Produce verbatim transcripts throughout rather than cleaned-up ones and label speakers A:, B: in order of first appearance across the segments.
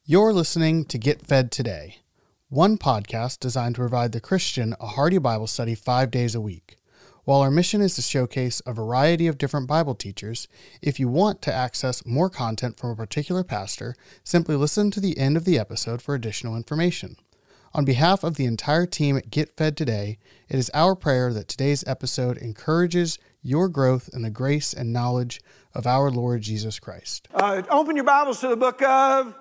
A: You're listening to Get Fed Today, one podcast designed to provide the Christian a hearty Bible study five days a week. While our mission is to showcase a variety of different Bible teachers, if you want to access more content from a particular pastor, simply listen to the end of the episode for additional information. On behalf of the entire team at Get Fed Today, it is our prayer that today's episode encourages your growth in the grace and knowledge of our Lord Jesus Christ.
B: Uh, open your Bibles to the book of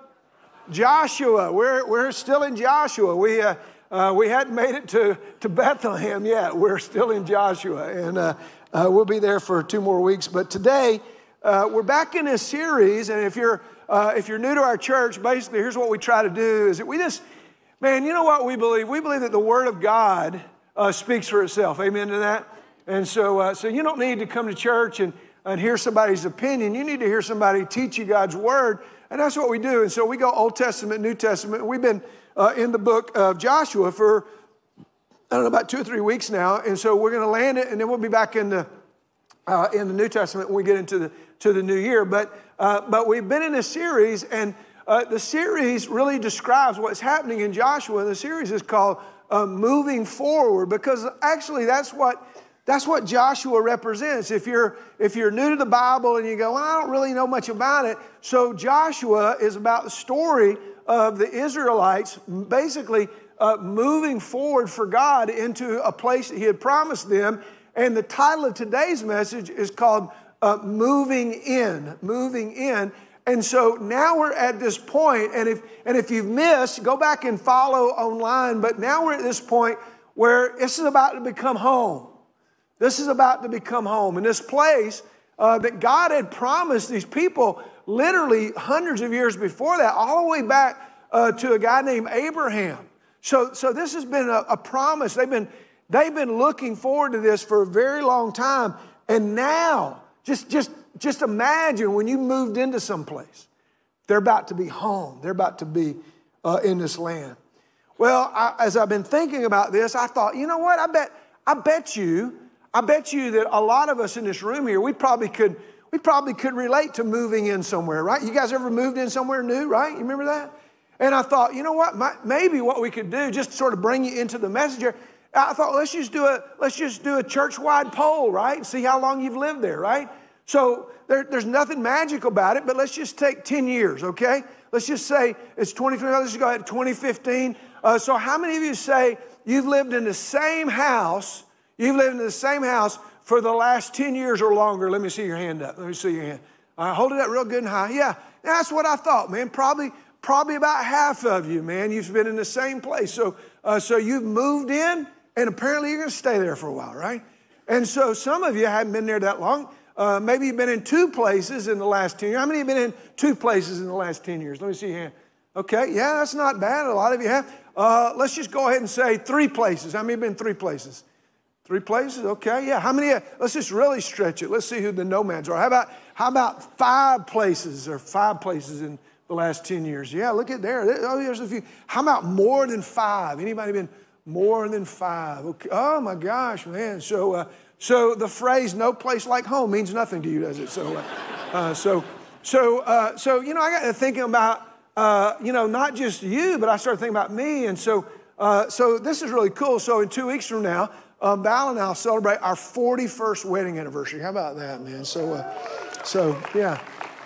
B: Joshua. We're we're still in Joshua. We uh, uh, we hadn't made it to, to Bethlehem yet. We're still in Joshua, and uh, uh, we'll be there for two more weeks. But today uh, we're back in a series, and if you're uh, if you're new to our church, basically here's what we try to do: is that we just, man, you know what we believe? We believe that the Word of God uh, speaks for itself. Amen to that. And so uh, so you don't need to come to church and and hear somebody's opinion. You need to hear somebody teach you God's Word. And that's what we do. And so we go Old Testament, New Testament. We've been uh, in the book of Joshua for, I don't know, about two or three weeks now. And so we're going to land it, and then we'll be back in the uh, in the New Testament when we get into the to the new year. But uh, but we've been in a series, and uh, the series really describes what's happening in Joshua. The series is called uh, Moving Forward, because actually that's what That's what Joshua represents. If you're if you're new to the Bible and you go, well, I don't really know much about it. So Joshua is about the story of the Israelites basically uh, moving forward for God into a place that He had promised them. And the title of today's message is called uh, Moving In, Moving In. And so now we're at this point, and if and if you've missed, go back and follow online. But now we're at this point where this is about to become home. This is about to become home. And this place uh, that God had promised these people literally hundreds of years before that, all the way back uh, to a guy named Abraham. So, so this has been a, a promise. They've been, they've been looking forward to this for a very long time. And now, just, just, just imagine when you moved into some place. They're about to be home. They're about to be uh, in this land. Well, I, as I've been thinking about this, I thought, you know what? I bet, I bet you... I bet you that a lot of us in this room here, we probably could we probably could relate to moving in somewhere, right? You guys ever moved in somewhere new, right? You remember that? And I thought, you know what? My, maybe what we could do, just to sort of bring you into the message here, I thought, let's just do a let's just do a church-wide poll, right? And see how long you've lived there, right? So there, there's nothing magical about it, but let's just take ten years, okay? Let's just say it's twenty twenty. Let's just go ahead to twenty fifteen. Uh, so how many of you say you've lived in the same house? You've lived in the same house for the last ten years or longer. Let me see your hand up. Let me see your hand. All right, hold it up real good and high. Yeah, that's what I thought, man. Probably, probably about half of you, man, you've been in the same place. So, uh, so you've moved in, and apparently you're going to stay there for a while, right? And so some of you haven't been there that long. Uh, maybe you've been in two places in the last ten years. How many have been in two places in the last ten years? Let me see your hand. Okay, yeah, that's not bad. A lot of you have. Uh, let's just go ahead and say three places. How many have been in three places? Three places, okay, yeah. How many? Let's just really stretch it. Let's see who the nomads are. How about how about five places or five places in the last ten years? Yeah, look at there. Oh, there's a few. How about more than five? Anybody been more than five? Okay. Oh my gosh, man. So, uh, so the phrase "no place like home" means nothing to you, does it? So, uh, uh, so, so, uh, so you know, I got to thinking about uh, you know not just you, but I started thinking about me, and so, uh, so this is really cool. So in two weeks from now. Um, Val and I'll celebrate our forty-first wedding anniversary. How about that, man? So, uh, so yeah,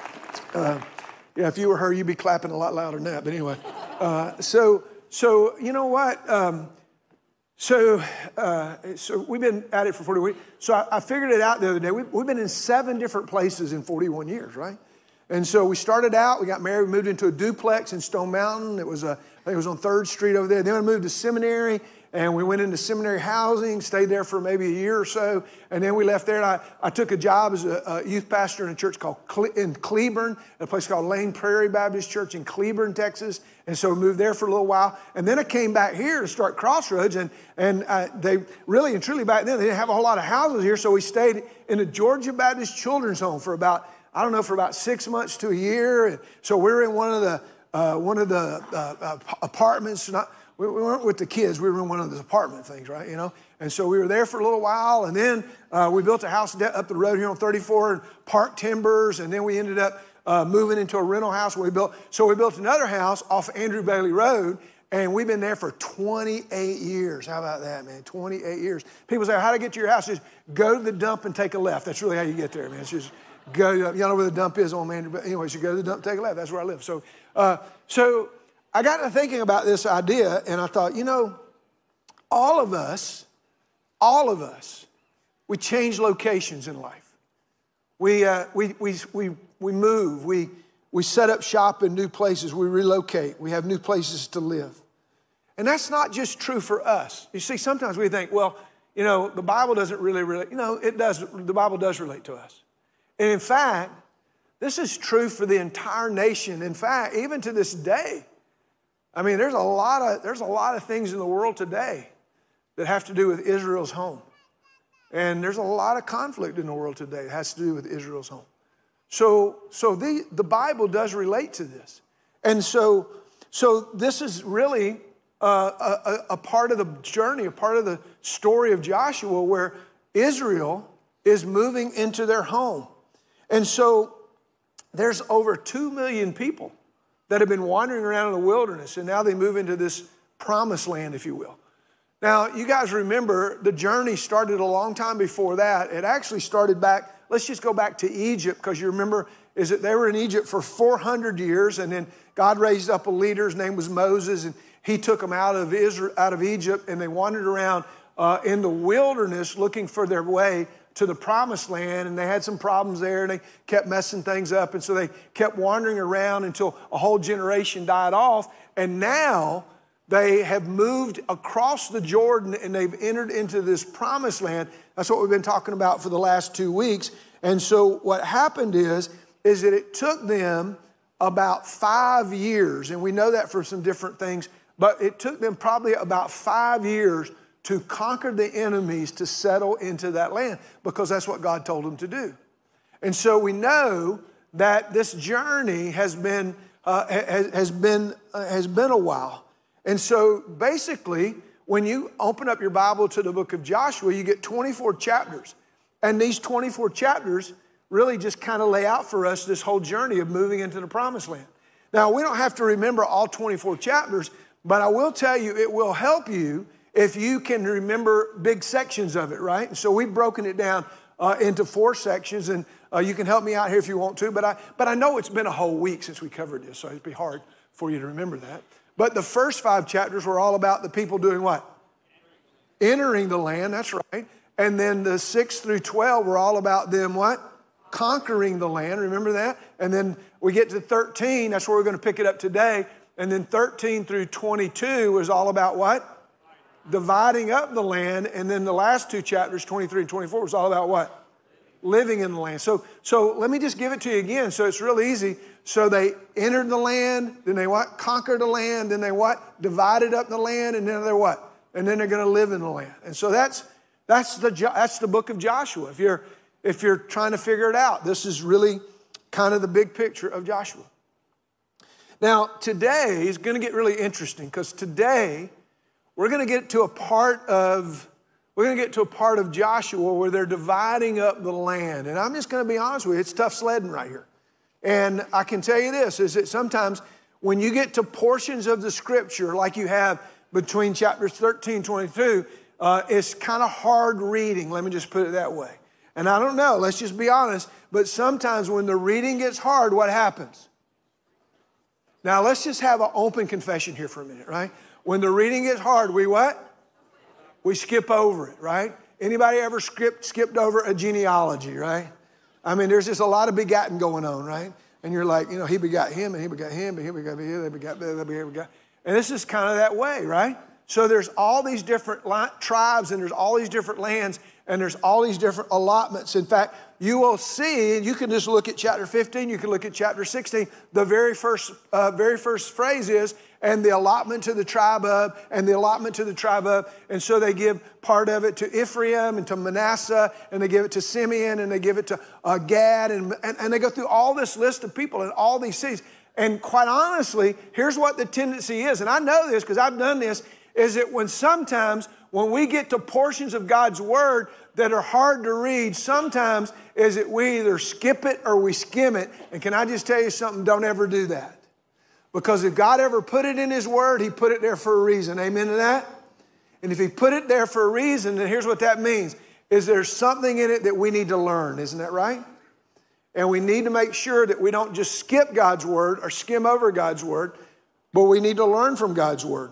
B: uh, yeah. If you were her, you'd be clapping a lot louder than that. But anyway, uh, so so you know what? Um, so uh, so we've been at it for forty weeks. So I, I figured it out the other day. We, we've been in seven different places in forty-one years, right? And so we started out. We got married. We moved into a duplex in Stone Mountain. It was a, I think it was on Third Street over there. Then we moved to seminary. And we went into seminary housing, stayed there for maybe a year or so. And then we left there, and I, I took a job as a, a youth pastor in a church called Cle- in Cleburne, a place called Lane Prairie Baptist Church in Cleburne, Texas. And so we moved there for a little while. And then I came back here to start Crossroads. And, and uh, they really and truly back then, they didn't have a whole lot of houses here. So we stayed in a Georgia Baptist Children's Home for about, I don't know, for about six months to a year. And so we were in one of the, uh, one of the uh, uh, apartments, not... We weren't with the kids. We were in one of those apartment things, right? You know, and so we were there for a little while, and then uh, we built a house up the road here on thirty-four and parked timbers, and then we ended up uh, moving into a rental house. We built, so we built another house off Andrew Bailey Road, and we've been there for twenty-eight years. How about that, man? twenty-eight years. People say, how to get to your house? Just go to the dump and take a left. That's really how you get there, man. It's just go, you know where the dump is on Andrew, but anyways, you go to the dump, take a left. That's where I live. So, uh, so I got to thinking about this idea, and I thought, you know, all of us, all of us, we change locations in life. We, uh, we, we, we, we move. We, we set up shop in new places. We relocate. We have new places to live. And that's not just true for us. You see, sometimes we think, well, you know, the Bible doesn't really relate. You know, it does. The Bible does relate to us. And in fact, this is true for the entire nation. In fact, even to this day, I mean, there's a lot of, there's a lot of things in the world today that have to do with Israel's home. And there's a lot of conflict in the world today that has to do with Israel's home. So, so the, the Bible does relate to this. And so, so this is really uh, a, a part of the journey, a part of the story of Joshua where Israel is moving into their home. And so there's over two million people that have been wandering around in the wilderness, and now they move into this promised land, if you will. Now, you guys remember the journey started a long time before that. It actually started back, let's just go back to Egypt, because you remember is that they were in Egypt for four hundred years, and then God raised up a leader. His name was Moses, and he took them out of Israel, out of Egypt, and they wandered around uh, in the wilderness looking for their way to the promised land, and they had some problems there, and they kept messing things up, and so they kept wandering around until a whole generation died off, and now they have moved across the Jordan, and they've entered into this promised land. That's what we've been talking about for the last two weeks. And so what happened is, is that it took them about five years, and we know that for some different things, but it took them probably about five years to conquer the enemies to settle into that land, because that's what God told them to do. And so we know that this journey has been, uh, has, has been, uh, has been a while. And so basically, when you open up your Bible to the book of Joshua, you get twenty-four chapters. And these twenty-four chapters really just kind of lay out for us this whole journey of moving into the promised land. Now, we don't have to remember all twenty-four chapters, but I will tell you it will help you if you can remember big sections of it, right? And so we've broken it down uh, into four sections, and uh, you can help me out here if you want to, but I, but I know it's been a whole week since we covered this, so it'd be hard for you to remember that. But the first five chapters were all about the people doing what? Entering the land, that's right. And then the six through twelve were all about them what? Conquering the land, remember that? And then we get to thirteen, that's where we're going to pick it up today. And then thirteen through twenty-two was all about what? Dividing up the land. And then the last two chapters, twenty-three and twenty-four, was all about what? Living in the land. So, so let me just give it to you again. So it's real easy. So they entered the land, then they what? Conquered the land, then they what? Divided up the land, and then they're what? And then they're going to live in the land. And so that's that's the that's the book of Joshua. If you're if you're trying to figure it out, this is really kind of the big picture of Joshua. Now today is going to get really interesting, because today we're going to get to a part of we're going to get to a part of Joshua where they're dividing up the land. And I'm just going to be honest with you, it's tough sledding right here. And I can tell you this, is that sometimes when you get to portions of the scripture, like you have between chapters thirteen and twenty-two, uh, it's kind of hard reading. Let me just put it that way. And I don't know, let's just be honest, but sometimes when the reading gets hard, what happens? Now let's just have an open confession here for a minute, right? When the reading gets hard, we what? We skip over it, right? Anybody ever skipped, skipped over a genealogy, right? I mean, there's just a lot of begatting going on, right? And you're like, you know, he begot him, and he begot him, and he begot him, they begot, they begot. And this is kind of that way, right? So there's all these different li- tribes, and there's all these different lands, and there's all these different allotments. In fact, you will see, and you can just look at chapter fifteen, you can look at chapter sixteen. The very first, uh, very first phrase is, and the allotment to the tribe of, and the allotment to the tribe of. And so they give part of it to Ephraim and to Manasseh, and they give it to Simeon, and they give it to uh, Gad, and, and, and they go through all this list of people in all these cities. And quite honestly, here's what the tendency is, and I know this because I've done this, is that when sometimes when we get to portions of God's word that are hard to read, sometimes is that we either skip it or we skim it. And can I just tell you something? Don't ever do that. Because if God ever put it in His Word, He put it there for a reason. Amen to that? And if He put it there for a reason, then here's what that means, is there's something in it that we need to learn. Isn't that right? And we need to make sure that we don't just skip God's Word or skim over God's Word, but we need to learn from God's Word.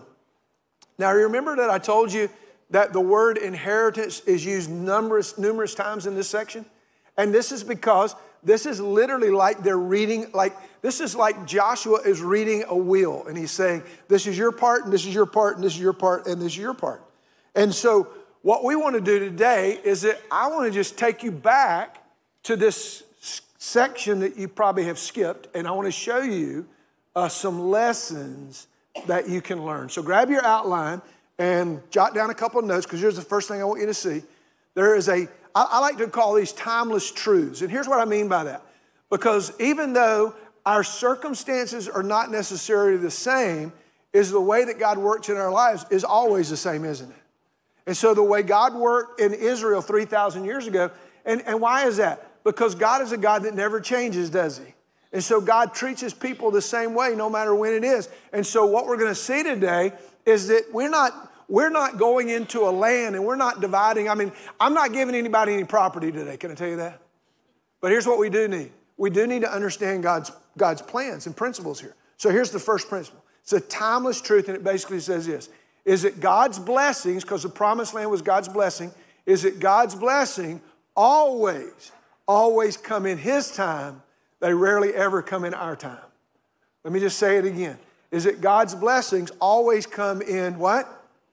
B: Now, remember that I told you that the word inheritance is used numerous, numerous times in this section? And this is because this is literally like they're reading, like this is like Joshua is reading a will. And he's saying, this is your part, and this is your part, and this is your part, and this is your part. And so what we want to do today is that I want to just take you back to this section that you probably have skipped, and I want to show you uh, some lessons that you can learn. So grab your outline and jot down a couple of notes, because here's the first thing I want you to see. There is a, I, I like to call these timeless truths. And here's what I mean by that. Because even though our circumstances are not necessarily the same, is the way that God works in our lives is always the same, isn't it? And so the way God worked in Israel three thousand years ago, and, and why is that? Because God is a God that never changes, does He? And so God treats His people the same way no matter when it is. And so what we're going to see today is that we're not, we're not going into a land and we're not dividing. I mean, I'm not giving anybody any property today. Can I tell you that? But here's what we do need. We do need to understand God's, God's plans and principles here. So here's the first principle. It's a timeless truth, and it basically says this, is that God's blessings, because the promised land was God's blessing, is that God's blessing always, always come in His time. They rarely ever come in our time. Let me just say it again. Is that God's blessings always come in what?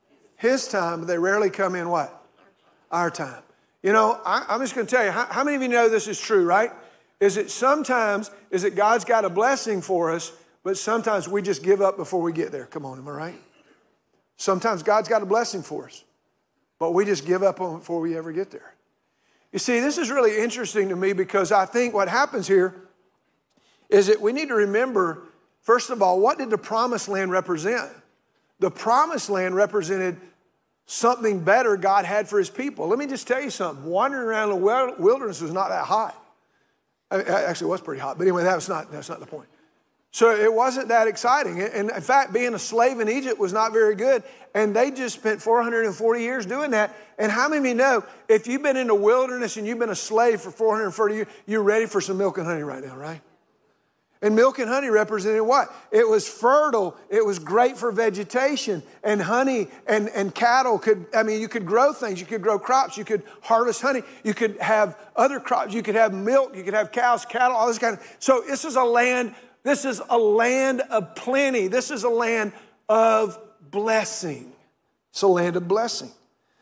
B: His time. They rarely come in what? Our time. You know, I, I'm just going to tell you, how, how many of you know this is true, right? Is it sometimes, is that God's got a blessing for us, but sometimes we just give up before we get there. Come on, am I right? Sometimes God's got a blessing for us, but we just give up on it before we ever get there. You see, this is really interesting to me, because I think what happens here is that we need to remember, first of all, what did the promised land represent? The promised land represented something better God had for His people. Let me just tell you something. Wandering around the wilderness was not that hot. Actually, it was pretty hot, but anyway, that was not, that's not the point. So it wasn't that exciting. And in fact, being a slave in Egypt was not very good. And they just spent four hundred forty years doing that. And how many of you know, if you've been in the wilderness and you've been a slave for four hundred forty years, you're ready for some milk and honey right now, right? And milk and honey represented what? It was fertile. It was great for vegetation. And honey and, and cattle could, I mean, you could grow things. You could grow crops. You could harvest honey. You could have other crops. You could have milk. You could have cows, cattle, all this kind of. So this is a land, this is a land of plenty. This is a land of blessing. It's a land of blessing.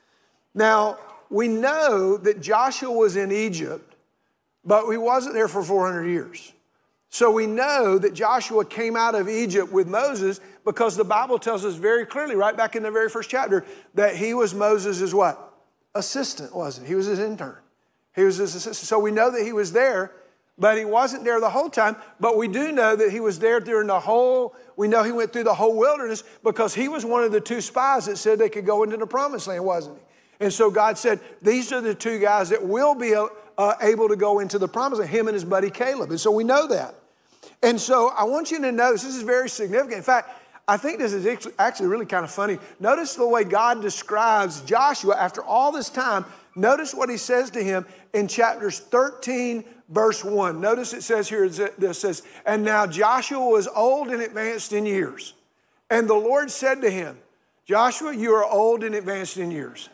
B: Now, we know that Joshua was in Egypt, but he wasn't there for four hundred years. So we know that Joshua came out of Egypt with Moses, because the Bible tells us very clearly, right back in the very first chapter, that he was Moses' what? Assistant, wasn't he? He was his intern. He was his assistant. So we know that he was there, but he wasn't there the whole time. But we do know that he was there during the whole, we know he went through the whole wilderness, because he was one of the two spies that said they could go into the promised land, wasn't he? And so God said, these are the two guys that will be uh, able to go into the promised land, him and his buddy Caleb. And so we know that. And so I want you to notice, this is very significant. In fact, I think this is actually really kind of funny. Notice the way God describes Joshua after all this time. Notice what He says to him in chapters thirteen, verse one. Notice it says here, it says, and now Joshua was old and advanced in years. And the Lord said to him, Joshua, you are old and advanced in years.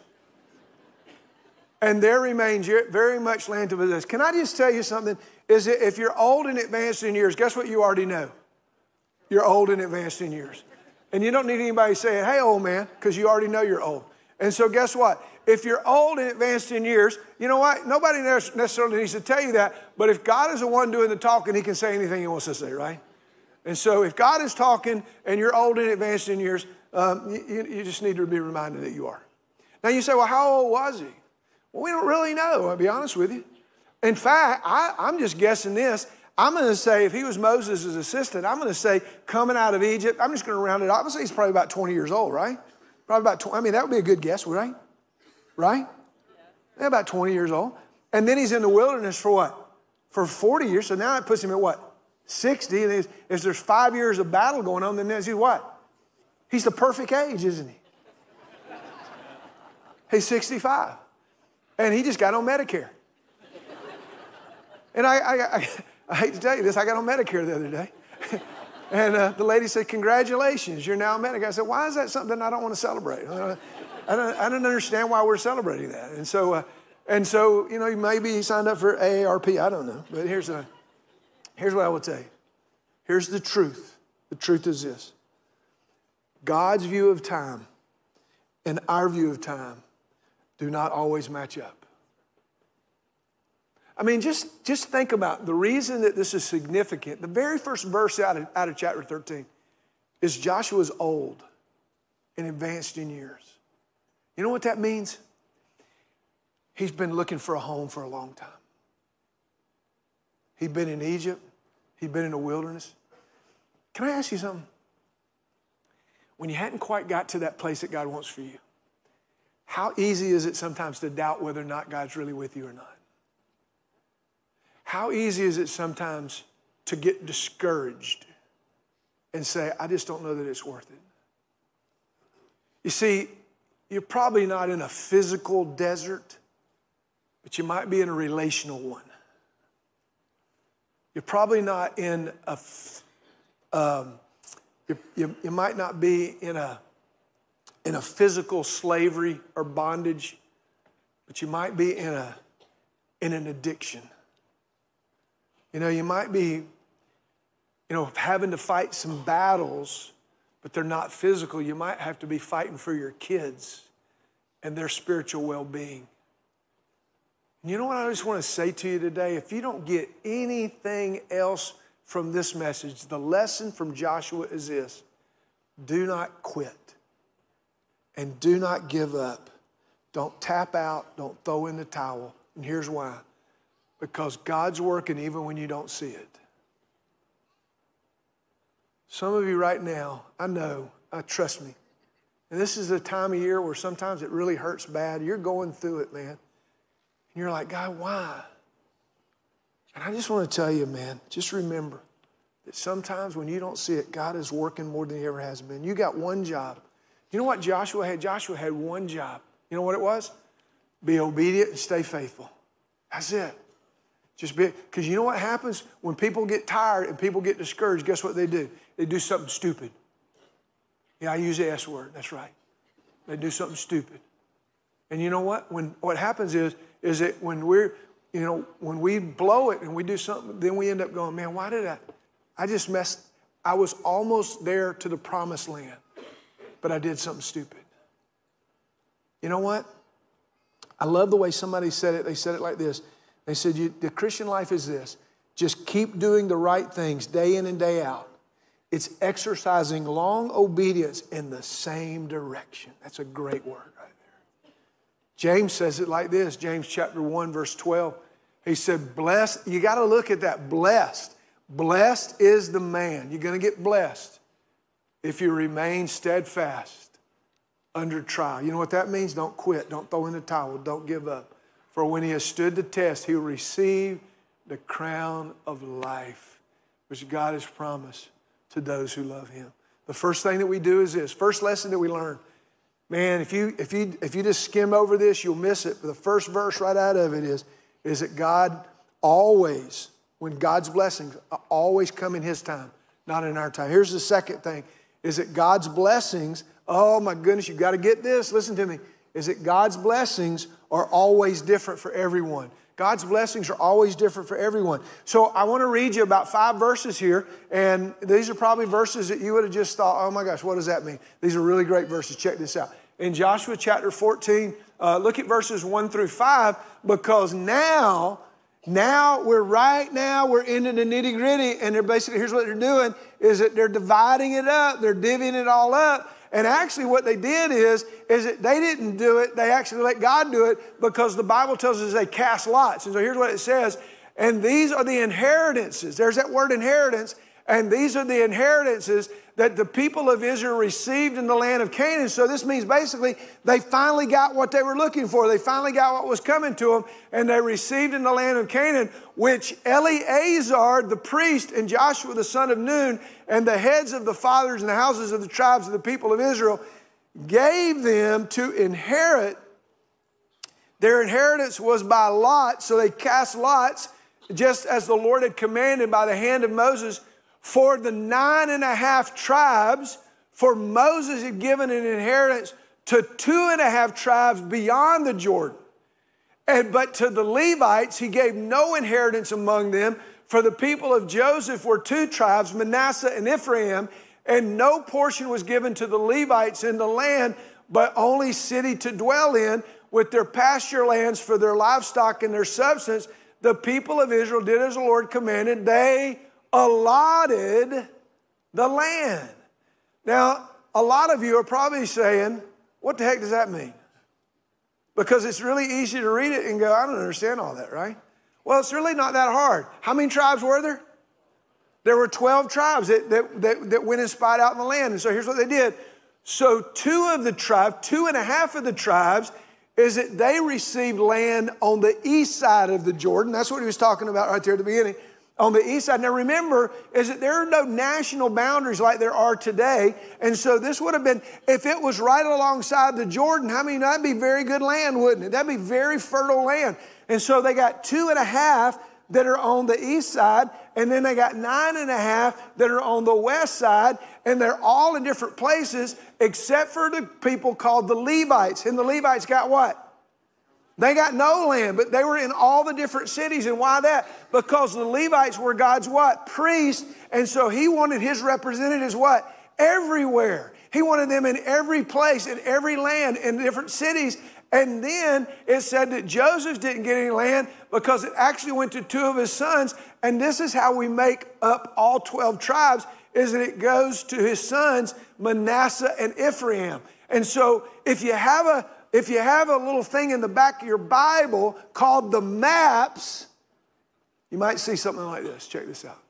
B: And there remains very much land to possess. Can I just tell you something? Is that if you're old and advanced in years, guess what you already know? You're old and advanced in years. And you don't need anybody saying, hey, old man, because you already know you're old. And so guess what? If you're old and advanced in years, you know what? Nobody necessarily needs to tell you that. But if God is the one doing the talking, He can say anything He wants to say, right? And so if God is talking and you're old and advanced in years, um, you, you just need to be reminded that you are. Now you say, well, how old was he? Well, we don't really know, I'll be honest with you. In fact, I, I'm just guessing this. I'm going to say if he was Moses' assistant, I'm going to say coming out of Egypt, I'm just going to round it up. I'm going to say he's probably about twenty years old, right? Probably about twenty. I mean, that would be a good guess, right? Right? Yeah, about twenty years old. And then he's in the wilderness for what? For forty years. So now it puts him at what? sixty. And if there's five years of battle going on, then he's what? He's the perfect age, isn't he? He's sixty-five. And he just got on Medicare. And I, I, I, I hate to tell you this, I got on Medicare the other day. And uh, the lady said, congratulations, you're now on Medicare. I said, why is that something I don't want to celebrate? I don't, I don't, I don't understand why we're celebrating that. And so, uh, and so, you know, maybe he signed up for A A R P, I don't know. But here's, a, here's what I will tell you. Here's the truth. The truth is this. God's view of time and our view of time do not always match up. I mean, just, just think about the reason that this is significant. The very first verse out of, out of chapter thirteen is Joshua's old and advanced in years. You know what that means? He's been looking for a home for a long time. He'd been in Egypt. He'd been in the wilderness. Can I ask you something? When you hadn't quite got to that place that God wants for you, how easy is it sometimes to doubt whether or not God's really with you or not? How easy is it sometimes to get discouraged and say, I just don't know that it's worth it? You see, you're probably not in a physical desert, but you might be in a relational one. You're probably not in a, um, you, you, you might not be in a, in a physical slavery or bondage, but you might be in a, in an addiction. You know, you might be, you know, having to fight some battles, but they're not physical. You might have to be fighting for your kids and their spiritual well-being. And you know what I just want to say to you today? If you don't get anything else from this message, the lesson from Joshua is this: do not quit and do not give up. Don't tap out. Don't throw in the towel. And here's why. Because God's working even when you don't see it. Some of you right now, I know, uh, trust me, and this is a time of year where sometimes it really hurts bad. You're going through it, man. And you're like, God, why? And I just want to tell you, man, just remember that sometimes when you don't see it, God is working more than he ever has been. You got one job. You know what Joshua had? Joshua had one job. You know what it was? Be obedient and stay faithful. That's it. Just be, because you know what happens when people get tired and people get discouraged? Guess what they do? They do something stupid. Yeah, I use the S word. That's right. They do something stupid. And you know what? When what happens is, is that when we're, you know, when we blow it and we do something, then we end up going, man, why did I? I just messed. I was almost there to the promised land, but I did something stupid. You know what? I love the way somebody said it. They said it like this. They said, you, the Christian life is this. Just keep doing the right things day in and day out. It's exercising long obedience in the same direction. That's a great word right there. James says it like this. James chapter one, verse twelve. He said, blessed. You got to look at that. Blessed. Blessed is the man. You're going to get blessed if you remain steadfast under trial. You know what that means? Don't quit. Don't throw in the towel. Don't give up. For when he has stood the test, he will receive the crown of life, which God has promised to those who love him. The first thing that we do is this. First lesson that we learn. Man, if you, if you, if you just skim over this, you'll miss it. But the first verse right out of it is, is that God always, when God's blessings always come in his time, not in our time. Here's the second thing, is that God's blessings, oh my goodness, you've got to get this. Listen to me. Is that God's blessings are always different for everyone. God's blessings are always different for everyone. So I want to read you about five verses here, and these are probably verses that you would have just thought, oh my gosh, what does that mean? These are really great verses. Check this out. In Joshua chapter fourteen, uh, look at verses one through five, because now, now we're right now, we're into the nitty gritty, and they're basically, here's what they're doing, is that they're dividing it up, they're divvying it all up. And actually what they did is, is that they didn't do it. They actually let God do it, because the Bible tells us they cast lots. And so here's what it says. And these are the inheritances. There's that word inheritance. And these are the inheritances that the people of Israel received in the land of Canaan. So this means basically they finally got what they were looking for. They finally got what was coming to them, and they received in the land of Canaan, which Eleazar, the priest, and Joshua, the son of Nun, and the heads of the fathers and the houses of the tribes of the people of Israel gave them to inherit. Their inheritance was by lot, so they cast lots, just as the Lord had commanded by the hand of Moses, for the nine and a half tribes, for Moses had given an inheritance to two and a half tribes beyond the Jordan. And but to the Levites, he gave no inheritance among them, for the people of Joseph were two tribes, Manasseh and Ephraim, and no portion was given to the Levites in the land, but only city to dwell in, with their pasture lands for their livestock and their substance. The people of Israel did as the Lord commanded. They allotted the land. Now, a lot of you are probably saying, what the heck does that mean? Because it's really easy to read it and go, I don't understand all that, right? Well, it's really not that hard. How many tribes were there? There were twelve tribes that, that, that, that went and spied out in the land. And so here's what they did. So two of the tribes, two and a half of the tribes, is that they received land on the east side of the Jordan. That's what he was talking about right there at the beginning. On the east side. Now remember, is that there are no national boundaries like there are today. And so this would have been, if it was right alongside the Jordan, how many, that'd be very good land, wouldn't it? That'd be very fertile land. And so they got two and a half that are on the east side, and then they got nine and a half that are on the west side, and they're all in different places except for the people called the Levites. And the Levites got what? They got no land, but they were in all the different cities. And why that? Because the Levites were God's what? Priests. And so he wanted his representatives what? Everywhere. He wanted them in every place, in every land, in different cities. And then it said that Joseph didn't get any land because it actually went to two of his sons. And this is how we make up all twelve tribes, is that it goes to his sons, Manasseh and Ephraim. And so if you have a If you have a little thing in the back of your Bible called the maps, you might see something like this. Check this out.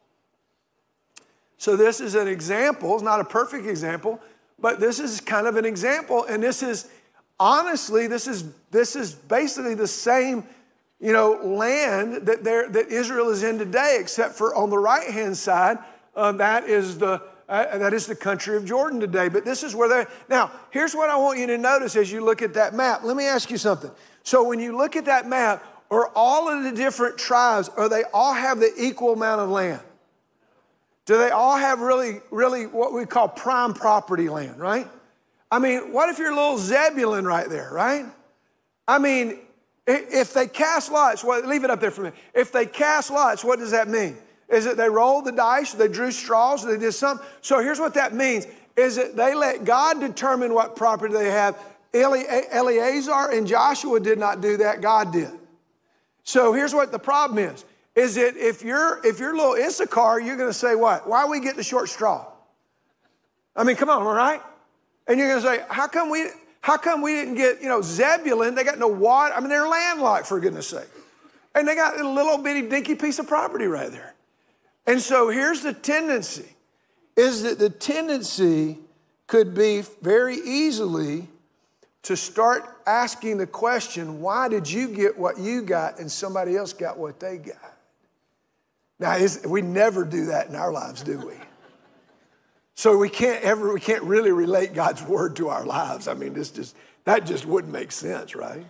B: So this is an example. It's not a perfect example, but this is kind of an example. And this is, honestly, this is this is basically the same, you know, land that there that Israel is in today, except for on the right-hand side, uh, that is the Uh, that is the country of Jordan today. But this is where they're... Now, here's what I want you to notice as you look at that map. Let me ask you something. So when you look at that map, are all of the different tribes, or they all have the equal amount of land? Do they all have really, really what we call prime property land, right? I mean, what if you're a little Zebulun right there, right? I mean, if they cast lots, well, leave it up there for a minute. If they cast lots, what does that mean? Is it they rolled the dice, they drew straws, they did something? So here's what that means, is that they let God determine what property they have. Eleazar and Joshua did not do that, God did. So here's what the problem is, is that if you're, if you're little Issachar, you're going to say what? Why we get the short straw? I mean, come on, all right? And you're going to say, how come we, how come we didn't get, you know, Zebulun? They got no water. I mean, they're landlocked, for goodness sake. And they got a little bitty dinky piece of property right there. And so here's the tendency, is that the tendency could be very easily to start asking the question, why did you get what you got and somebody else got what they got? Now, we never do that in our lives, do we? So we can't ever, we can't really relate God's word to our lives. I mean, this just, that just wouldn't make sense, right?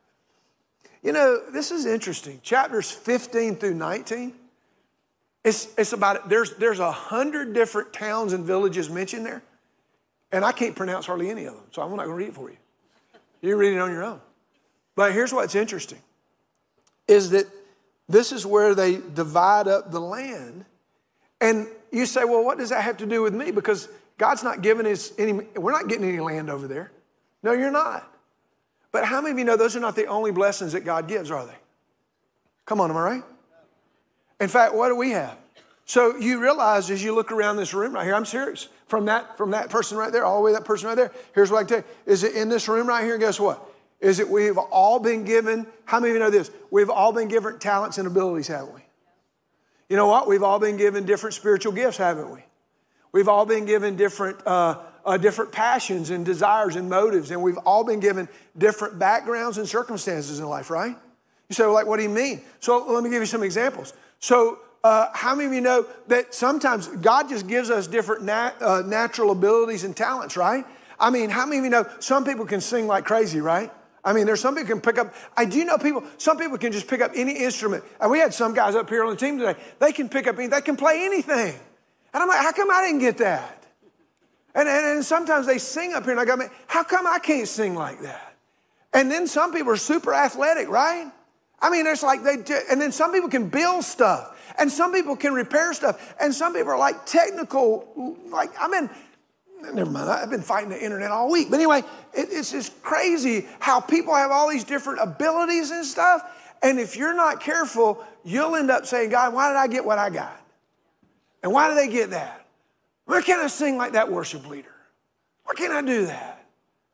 B: You know, this is interesting. Chapters fifteen through nineteen, It's, it's about, there's, there's a hundred different towns and villages mentioned there. And I can't pronounce hardly any of them. So I'm not going to read it for you. You read it on your own. But here's what's interesting, is that this is where they divide up the land. And you say, well, what does that have to do with me? Because God's not giving us any, we're not getting any land over there. No, you're not. But how many of you know those are not the only blessings that God gives, are they? Come on, am I right? In fact, what do we have? So you realize as you look around this room right here, I'm serious, from that, from that person right there, all the way to that person right there, here's what I can tell you. Is it in this room right here, guess what? Is it we've all been given, how many of you know this? We've all been given talents and abilities, haven't we? You know what? We've all been given different spiritual gifts, haven't we? We've all been given different, uh, uh, different passions and desires and motives, and we've all been given different backgrounds and circumstances in life, right? You say, well, like, what do you mean? So let me give you some examples. So uh, how many of you know that sometimes God just gives us different nat- uh, natural abilities and talents, right? I mean, how many of you know some people can sing like crazy, right? I mean, there's some people who can pick up, I do know people, some people can just pick up any instrument. And we had some guys up here on the team today, they can pick up, any, they can play anything. And I'm like, how come I didn't get that? And, and, and sometimes they sing up here and I go, how come I can't sing like that? And then some people are super athletic, right? I mean, it's like they do, and then some people can build stuff and some people can repair stuff. And some people are like technical, like, I mean, never mind, I've been fighting the internet all week. But anyway, it, it's just crazy how people have all these different abilities and stuff. And if you're not careful, you'll end up saying, God, why did I get what I got? And why do they get that? Why can't I sing like that worship leader? Why can't I do that?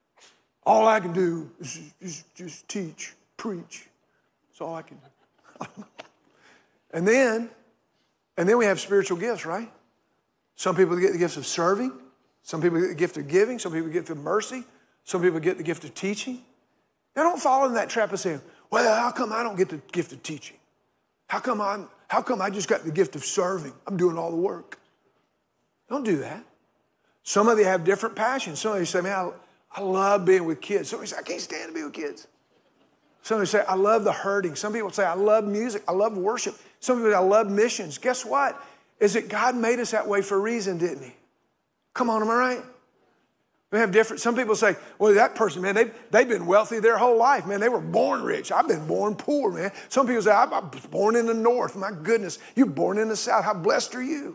B: All I can do is just, just teach, preach. That's all I can do. and then, and then we have spiritual gifts, right? Some people get the gifts of serving. Some people get the gift of giving. Some people get the mercy. Some people get the gift of teaching. Now don't fall in that trap of saying, well, how come I don't get the gift of teaching? How come I'm, how come I just got the gift of serving? I'm doing all the work. Don't do that. Some of you have different passions. Some of you say, man, I, I love being with kids. Some of you say, I can't stand to be with kids. Some of you say, I love the hurting. Some people say, I love music. I love worship. Some people say, I love missions. Guess what? Is that God made us that way for a reason, didn't he? Come on, am I right? We have different, some people say, well, that person, man, they've, they've been wealthy their whole life, man. They were born rich. I've been born poor, man. Some people say, I was born in the north. My goodness, you're born in the south. How blessed are you?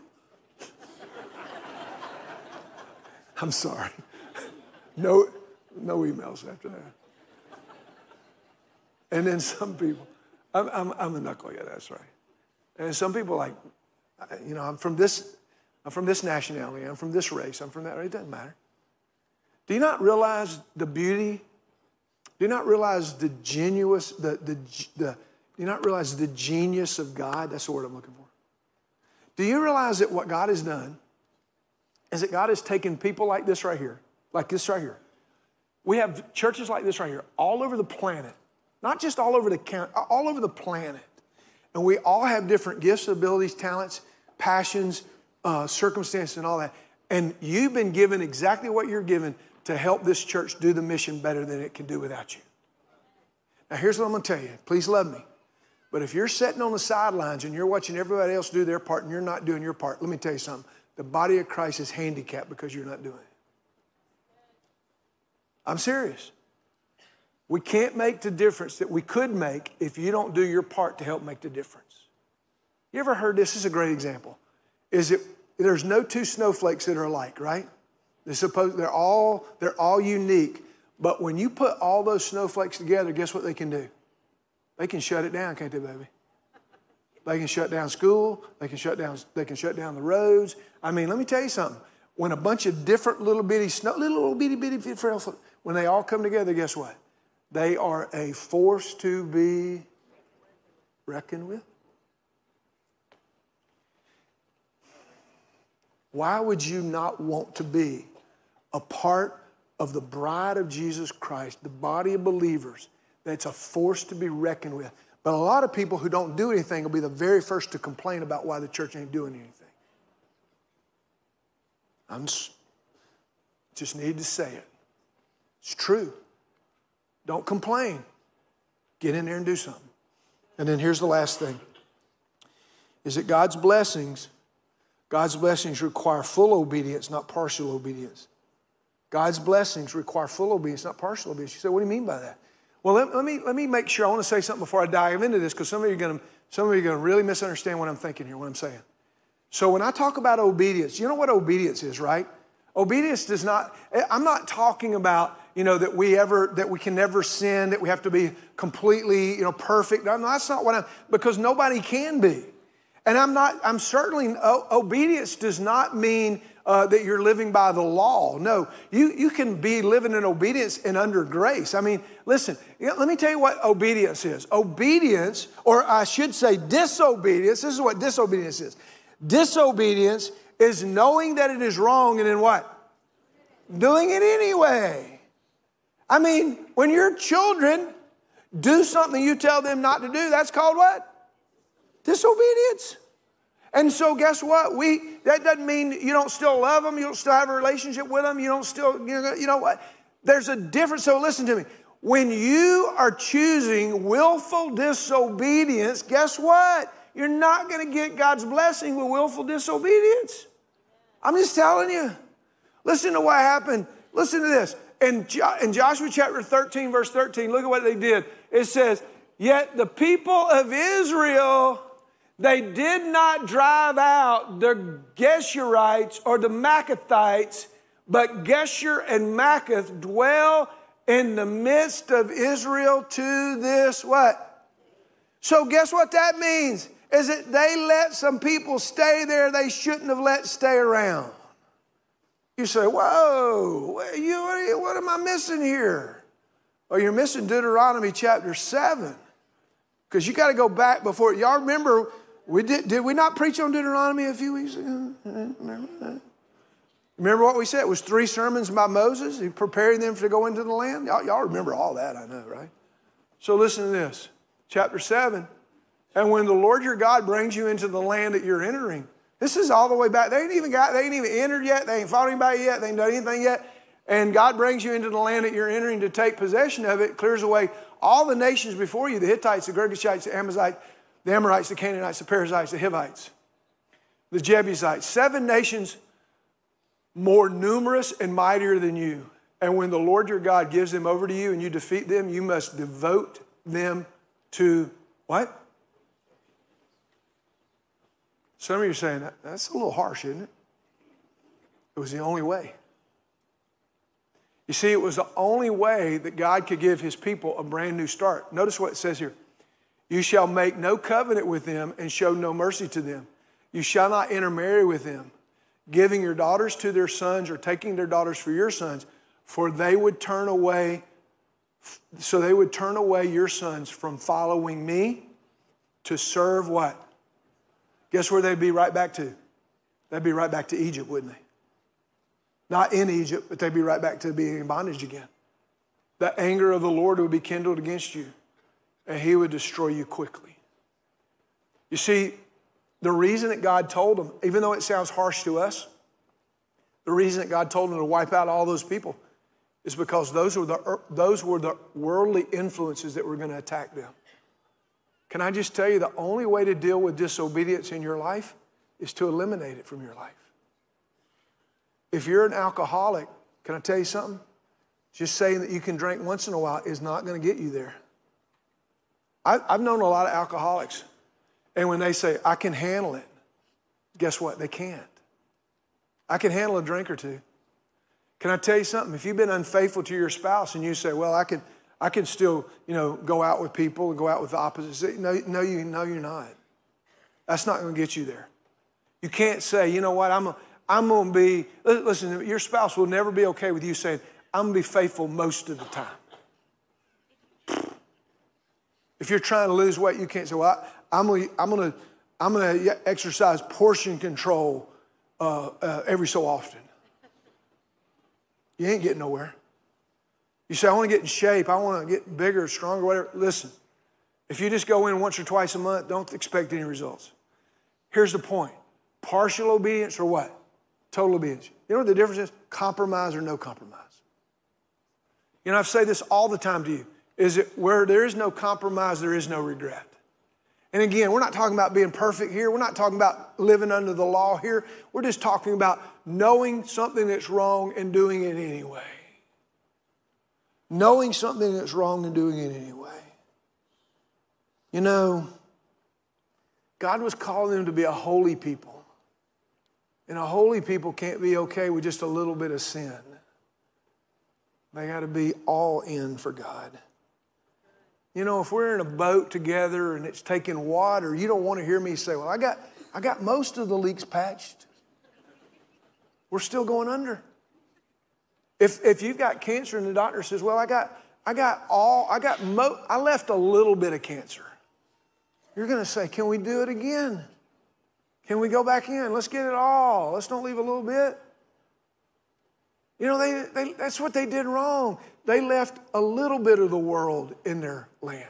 B: I'm sorry. No, no emails after that. And then some people, I'm, I'm, I'm a knucklehead, that's right. And some people like, you know, I'm from this, I'm from this nationality. I'm from this race. I'm from that race. It doesn't matter. Do you not realize the beauty? Do you not realize the genuous, the, the, the, do you not realize the genius of God? That's the word I'm looking for. Do you realize that what God has done is that God has taken people like this right here, like this right here. We have churches like this right here all over the planet, not just all over the country, all over the planet. And we all have different gifts, abilities, talents, passions, uh, circumstances, and all that. And you've been given exactly what you're given to help this church do the mission better than it can do without you. Now, here's what I'm going to tell you. Please love me. But if you're sitting on the sidelines and you're watching everybody else do their part and you're not doing your part, let me tell you something. The body of Christ is handicapped because you're not doing it. I'm serious. We can't make the difference that we could make if you don't do your part to help make the difference. You ever heard this? This is a great example. Is it, there's no two snowflakes that are alike, right? They're supposed, they're all, they're all unique. But when you put all those snowflakes together, guess what they can do? They can shut it down, can't they, baby? They can shut down school. They can shut down, they can shut down the roads. I mean, let me tell you something. When a bunch of different little bitty snow, little, little bitty bitty bitty frail, when they all come together, guess what? They are a force to be reckoned with. Why would you not want to be a part of the bride of Jesus Christ, the body of believers, that's a force to be reckoned with? But a lot of people who don't do anything will be the very first to complain about why the church ain't doing anything. I just need to say it. It's true. Don't complain. Get in there and do something. And then here's the last thing. Is that God's blessings, God's blessings require full obedience, not partial obedience. God's blessings require full obedience, not partial obedience. You say, what do you mean by that? Well, let, let me let me make sure. I want to say something before I dive into this, because some of you are going to some of you are going to really misunderstand what I'm thinking here, what I'm saying. So when I talk about obedience, you know what obedience is, right? Obedience does not. I'm not talking about, you know, that we ever that we can never sin, that we have to be completely, you know, perfect. No, that's not what I'm. Because nobody can be. And I'm not, I'm certainly, o- obedience does not mean uh, that you're living by the law. No, you, you can be living in obedience and under grace. I mean, listen, you know, let me tell you what obedience is. Obedience, or I should say disobedience, this is what disobedience is. Disobedience is knowing that it is wrong and then what? Doing it anyway. I mean, when your children do something you tell them not to do, that's called what? Disobedience. And so guess what? We that doesn't mean you don't still love them, you don't still have a relationship with them, you don't still, you know, you know what? There's a difference. So listen to me. When you are choosing willful disobedience, guess what? You're not going to get God's blessing with willful disobedience. I'm just telling you. Listen to what happened. Listen to this. In, jo- in Joshua chapter thirteen, verse thirteen, look at what they did. It says, yet the people of Israel, they did not drive out the Geshurites or the Maccathites, but Geshur and Maccath dwell in the midst of Israel to this what? So guess what that means? Is that they let some people stay there they shouldn't have let stay around. You say, whoa, what, you, what, are you, what am I missing here? Well, you're missing Deuteronomy chapter seven. Because you got to go back before. Y'all remember, we did, did we not preach on Deuteronomy a few weeks ago? Remember that? Remember what we said? It was three sermons by Moses, he preparing them to go into the land. Y'all, y'all remember all that, I know, right? So listen to this. Chapter seven. And when the Lord your God brings you into the land that you're entering, this is all the way back. They ain't even got, they ain't even entered yet. They ain't fought anybody yet. They ain't done anything yet. And God brings you into the land that you're entering to take possession of it, clears away all the nations before you, the Hittites, the Girgashites, the Amalekites, the Amorites, the Canaanites, the Perizzites, the Hivites, the Jebusites. Seven nations more numerous and mightier than you. And when the Lord your God gives them over to you and you defeat them, you must devote them to what? Some of you are saying, that, that's a little harsh, isn't it? It was the only way. You see, it was the only way that God could give his people a brand new start. Notice what it says here. You shall make no covenant with them and show no mercy to them. You shall not intermarry with them, giving your daughters to their sons or taking their daughters for your sons, for they would turn away, so they would turn away your sons from following me to serve what? Guess where they'd be right back to? They'd be right back to Egypt, wouldn't they? Not in Egypt, but they'd be right back to being in bondage again. The anger of the Lord would be kindled against you, and he would destroy you quickly. You see, the reason that God told them, even though it sounds harsh to us, the reason that God told them to wipe out all those people is because those were the, those were the worldly influences that were going to attack them. Can I just tell you, the only way to deal with disobedience in your life is to eliminate it from your life. If you're an alcoholic, can I tell you something? Just saying that you can drink once in a while is not going to get you there. I, I've known a lot of alcoholics, and when they say, I can handle it, guess what? They can't. I can handle a drink or two. Can I tell you something? If you've been unfaithful to your spouse and you say, well, I can, I can still, you know, go out with people and go out with the opposites. No, no, you, no, you're not. That's not going to get you there. You can't say, you know what, I'm, a, I'm going to be, listen, your spouse will never be okay with you saying, I'm going to be faithful most of the time. If you're trying to lose weight, you can't say, well, I, I'm going to, I'm going to, I'm going to exercise portion control uh, uh, every so often. You ain't getting nowhere. You say, I want to get in shape. I want to get bigger, stronger, whatever. Listen, if you just go in once or twice a month, don't expect any results. Here's the point. Partial obedience or what? Total obedience. You know what the difference is? Compromise or no compromise. You know, I say this all the time to you. Is it where there is no compromise, there is no regret. And again, we're not talking about being perfect here. We're not talking about living under the law here. We're just talking about knowing something that's wrong and doing it anyway. Knowing something that's wrong and doing it anyway. You know, God was calling them to be a holy people. And a holy people can't be okay with just a little bit of sin. They got to be all in for God. You know, if we're in a boat together and it's taking water, you don't want to hear me say, well, I got, I got most of the leaks patched. We're still going under. If if you've got cancer and the doctor says, well, I got I got all, I got mo, I left a little bit of cancer. You're going to say, can we do it again? Can we go back in? Let's get it all. Let's don't leave a little bit. You know, they, they that's what they did wrong. They left a little bit of the world in their land.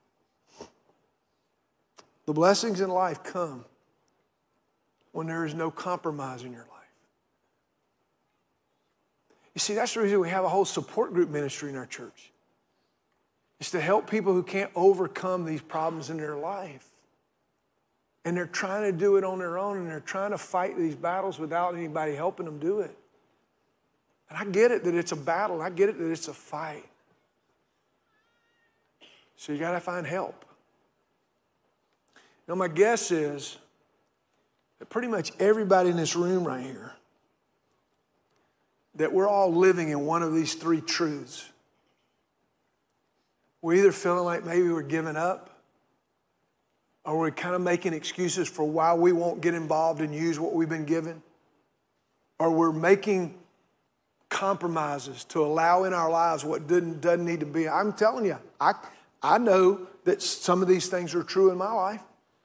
B: The blessings in life come when there is no compromise in your life. You see, that's the reason we have a whole support group ministry in our church. It's to help people who can't overcome these problems in their life. And they're trying to do it on their own, and they're trying to fight these battles without anybody helping them do it. And I get it that it's a battle. I get it that it's a fight. So you got to find help. Now, my guess is that pretty much everybody in this room right here, that we're all living in one of these three truths. We're either feeling like maybe we're giving up, or we're kind of making excuses for why we won't get involved and use what we've been given, or we're making compromises to allow in our lives what doesn't, doesn't need to be. I'm telling you, I, I know that some of these things are true in my life.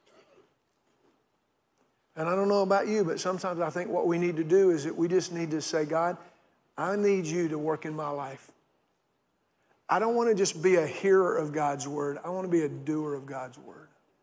B: And I don't know about you, but sometimes I think what we need to do is that we just need to say, God, I need you to work in my life. I don't want to just be a hearer of God's word. I want to be a doer of God's word.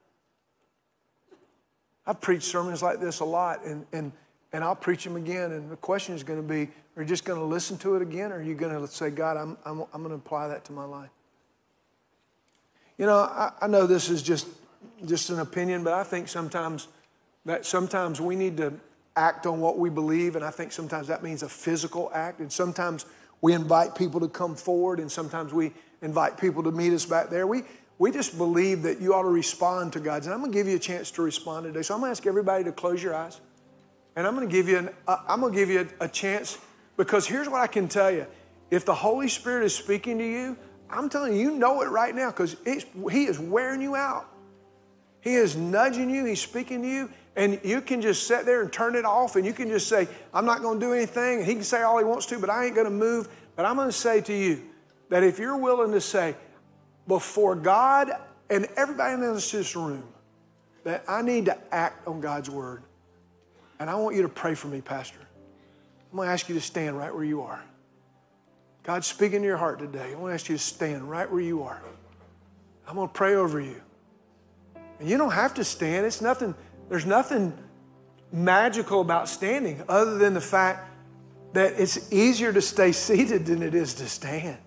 B: I've preached sermons like this a lot, and, and, and I'll preach them again. And the question is going to be, are you just going to listen to it again, or are you going to say, God, I'm, I'm, I'm going to apply that to my life? You know, I, I know this is just, just an opinion, but I think sometimes that sometimes we need to act on what we believe, and I think sometimes that means a physical act, and sometimes we invite people to come forward, and sometimes we invite people to meet us back there. We we just believe that you ought to respond to God's, and I'm going to give you a chance to respond today. So I'm going to ask everybody to close your eyes, and I'm going to give you an uh, I'm going to give you a, a chance, because here's what I can tell you: if the Holy Spirit is speaking to you, I'm telling you, you know it right now, because He is wearing you out. He is nudging you. He's speaking to you. And you can just sit there and turn it off, and you can just say, I'm not going to do anything. And he can say all he wants to, but I ain't going to move. But I'm going to say to you that if you're willing to say, before God and everybody in this room, that I need to act on God's word. And I want you to pray for me, Pastor. I'm going to ask you to stand right where you are. God's speaking to your heart today. I want to ask you to stand right where you are. I'm going to pray over you. And you don't have to stand. It's nothing... There's nothing magical about standing other than the fact that it's easier to stay seated than it is to stand.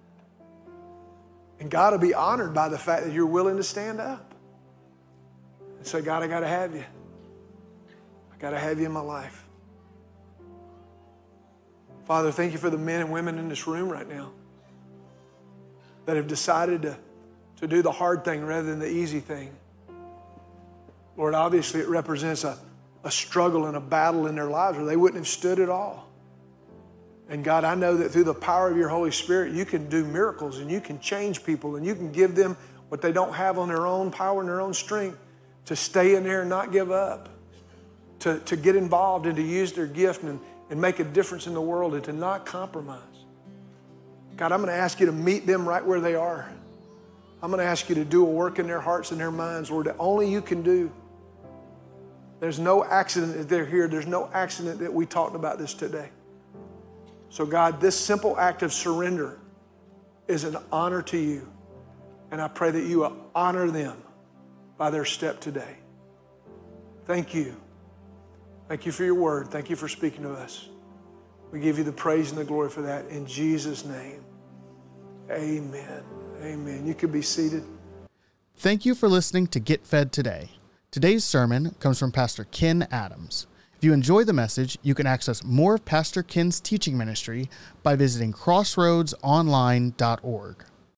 B: And God will be honored by the fact that you're willing to stand up and say, God, I got to have you. I got to have you in my life. Father, thank you for the men and women in this room right now that have decided to, to do the hard thing rather than the easy thing. Lord, obviously it represents a, a struggle and a battle in their lives where they wouldn't have stood at all. And God, I know that through the power of your Holy Spirit, you can do miracles and you can change people and you can give them what they don't have on their own power and their own strength, to stay in there and not give up, to, to get involved and to use their gift and, and make a difference in the world and to not compromise. God, I'm going to ask you to meet them right where they are. I'm going to ask you to do a work in their hearts and their minds, Lord, that only you can do. There's no accident that they're here. There's no accident that we talked about this today. So God, this simple act of surrender is an honor to you. And I pray that you will honor them by their step today. Thank you. Thank you for your word. Thank you for speaking to us. We give you the praise and the glory for that in Jesus' name. Amen. Amen. You can be seated.
A: Thank you for listening to Get Fed Today. Today's sermon comes from Pastor Ken Adams. If you enjoy the message, you can access more of Pastor Ken's teaching ministry by visiting crossroads online dot org.